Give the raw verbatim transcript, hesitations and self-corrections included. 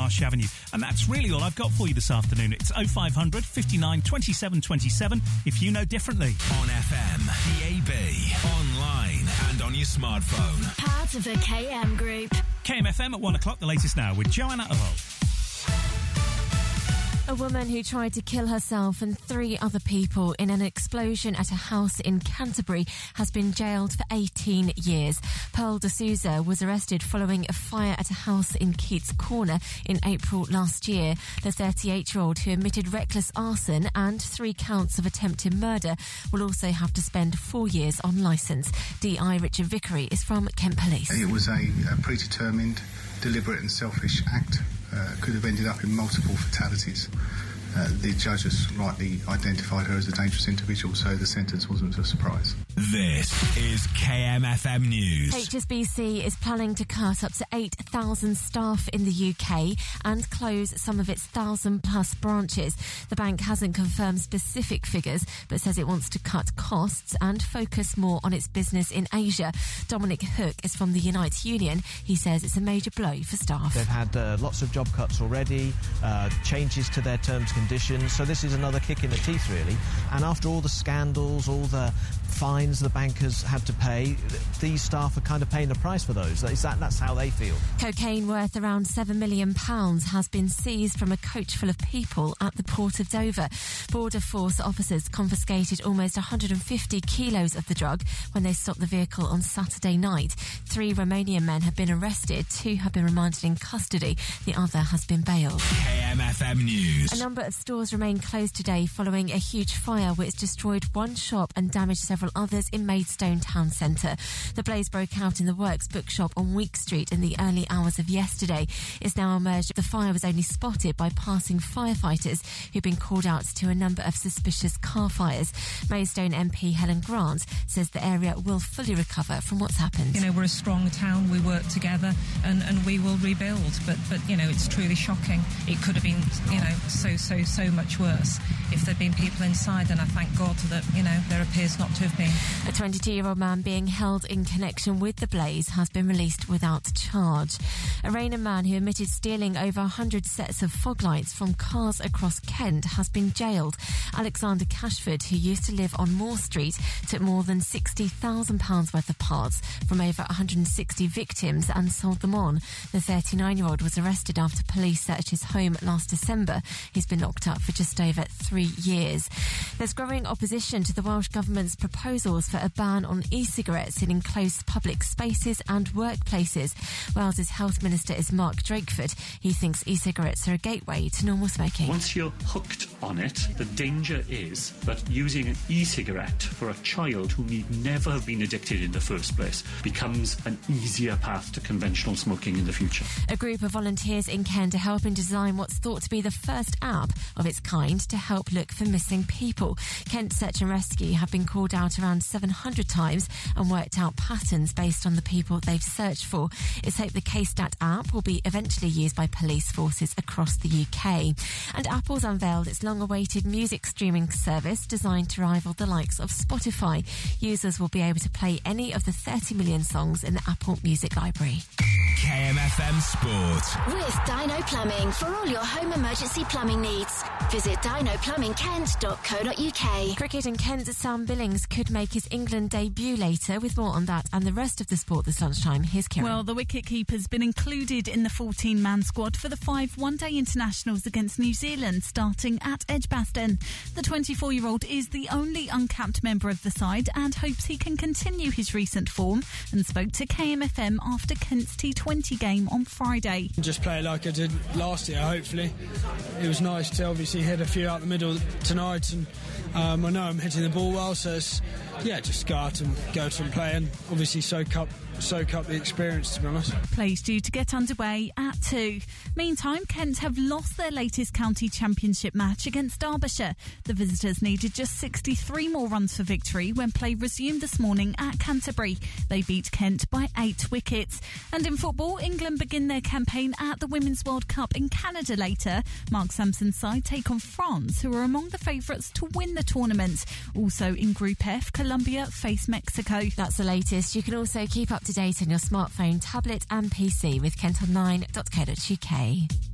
Marsh Avenue. And that's really all I've got for you this afternoon. It's oh five hundred, fifty-nine, twenty-seven, twenty-seven if you know differently. On F M, D A B, online and on your smartphone. Part of the K M Group. K M F M at one o'clock, the latest now with Joanna Earl. A woman who tried to kill herself and three other people in an explosion at a house in Canterbury has been jailed for eighteen years. Pearl D'Souza was arrested following a fire at a house in Keats Corner in April last year. The thirty-eight-year-old who admitted reckless arson and three counts of attempted murder will also have to spend four years on licence. D I Richard Vickery is from Kent Police. It was a, a predetermined, deliberate and selfish act. Uh, could have ended up in multiple fatalities. Uh, the judge has rightly identified her as a dangerous individual, so the sentence wasn't a surprise. This is K M F M News. H S B C is planning to cut up to eight thousand staff in the U K and close some of its one thousand plus branches. The bank hasn't confirmed specific figures, but says it wants to cut costs and focus more on its business in Asia. Dominic Hook is from the Unite Union. He says it's a major blow for staff. They've had uh, lots of job cuts already, uh, changes to their terms and conditions, so this is another kick in the teeth, really. And after all the scandals, all the fines the bankers had to pay, these staff are kind of paying the price for those. Is that, that's how they feel. Cocaine worth around seven million pounds has been seized from a coach full of people at the Port of Dover. Border Force officers confiscated almost one hundred fifty kilos of the drug when they stopped the vehicle on Saturday night. Three Romanian men have been arrested, two have been remanded in custody, the other has been bailed. K M F M News. A number of stores remain closed today following a huge fire which destroyed one shop and damaged several others in Maidstone Town Centre. The blaze broke out in the Works bookshop on Week Street in the early hours of yesterday. It's now emerged the fire was only spotted by passing firefighters who've been called out to a number of suspicious car fires. Maidstone M P Helen Grant says the area will fully recover from what's happened. You know, we're a strong town, we work together and, and we will rebuild, but, but, you know, it's truly shocking. It could have been, you know, so, so, so much worse if there'd been people inside, and I thank God that, you know, there appears not to have been. A twenty-two-year-old man being held in connection with the blaze has been released without charge. A Raynham man who admitted stealing over one hundred sets of fog lights from cars across Kent has been jailed. Alexander Cashford, who used to live on Moore Street, took more than sixty thousand pounds worth of parts from over one hundred sixty victims and sold them on. The thirty-nine-year-old was arrested after police searched his home last December. He's been locked up for just over three years. There's growing opposition to the Welsh Government's proposals for a ban on e-cigarettes in enclosed public spaces and workplaces. Wales's Health Minister is Mark Drakeford. He thinks e-cigarettes are a gateway to normal smoking. Once you're hooked on it, the danger is that using an e-cigarette for a child who need never have been addicted in the first place becomes an easier path to conventional smoking in the future. A group of volunteers in Kent are helping design what's thought to be the first app of its kind to help look for missing people. Kent Search and Rescue have been called out around seven hundred times and worked out patterns based on the people they've searched for. It's hoped the K-Stat app will be eventually used by police forces across the U K. And Apple's unveiled its long-awaited music streaming service designed to rival the likes of Spotify. Users will be able to play any of the thirty million songs in the Apple Music Library. K M F M Sport. With Dino Plumbing for all your home emergency plumbing needs. Visit dino plumbing kent dot co dot uk. Cricket and Kent's Sam Billings could make his England debut later. With more on that and the rest of the sport this lunchtime, here's Kieran. Well, the wicket-keeper's been included in the fourteen-man squad for the five one-day internationals against New Zealand starting at Edgbaston. The twenty-four-year-old is the only uncapped member of the side and hopes he can continue his recent form, and spoke to K M F M after Kent's T twenty game on Friday. Just play like I did last year, hopefully. It was nice to obviously hit a few out the middle tonight, and um, I know I'm hitting the ball well, so it's, yeah, just go out and go to and play and obviously soak up soak up the experience, to be honest. Play's due to get underway at two. Meantime, Kent have lost their latest county championship match against Derbyshire. The visitors needed just sixty-three more runs for victory when play resumed this morning at Canterbury. They beat Kent by eight wickets. And in football, England begin their campaign at the Women's World Cup in Canada later. Mark Sampson's side take on France, who are among the favourites to win the tournament. Also in Group F, Colombia face Mexico. That's the latest. You can also keep up to date on your smartphone, tablet and P C with kent online dot co dot uk.